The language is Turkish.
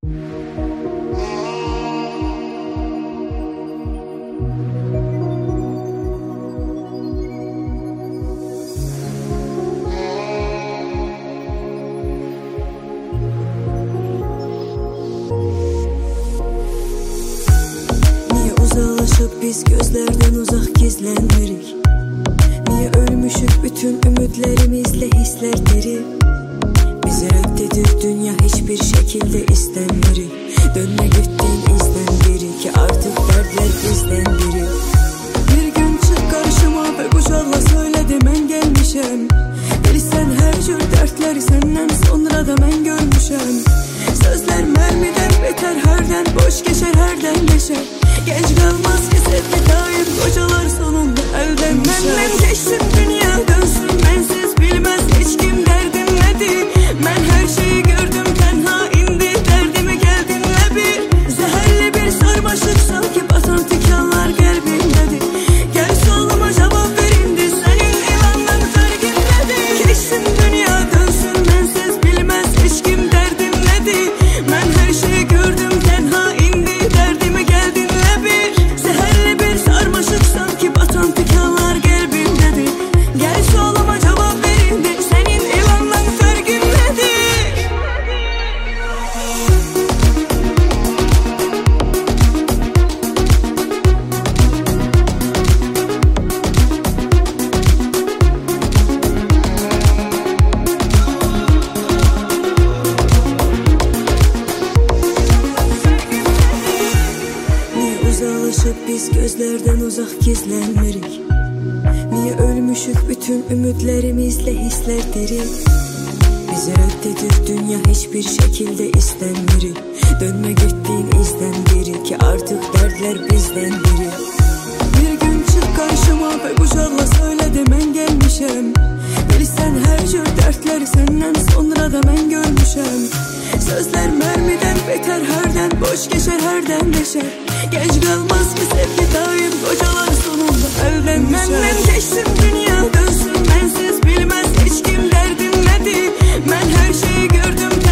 Biz gözlerden uzak gizlenmirik. Niye ölmüşük bütün ümitlerimizle hisler diri. Bizi reddedir dünya hiçbir şekilde istenmirik. Dönme gittiğin izden biri ki artık dertler bizden biri. Bir gün çık karşıma ve kucakla söyledi ben gelmişim. Bilsen her tür dertleri senden sonra da ben görmüşüm. Sözler mermiden beter herden boş geçer herden geçer. Genç kalmaz ki sevgi daim kocalar sonunda elden düşer. Benden geçtim dünya dönsün bensiz bilmez hiç kim derdim nedir. Ben her şeyi gördüm tenha indi derdimi gel dinle bir. Zehirli bir sarmaşık sanki batan tikanlar kalbimdedir. Gel soluma cevap verindi senin ilanın fergin nedir. Geçtim dünya dönsün bensiz bilmez hiç kim derdim nedir. Ben her şeyi gördüm tenha indi derdimi gel dinle bir. Zehirli bir sarmaşık sanki batan tikanlar kalbimdedir. Gel soluma cevap verindi senin ilanın fergin nedir. Niye uzaklaşıp biz gözlerden uzak gizlenmirik. Niye ölmüşük bütün ümitlerimizle hisler diri. Bizi reddedir dünya hiçbir şekilde istenmirik. Dönme gittiğin izden biri ki artık dertler bizden biri. Bir gün çık karşıma ve kucakla söyledi ben gelmişim. Bilsen her tür dertleri senden sonra da ben görmüşüm. Sözler mermiden beter herden boş geçer herden geçer. Genç kalmaz ki sevgi daim kocalar sonunda elden düşer. Benden geçtim dünya dönsün bensiz bilmez hiç kim derdim nedir. Ben her şeyi gördüm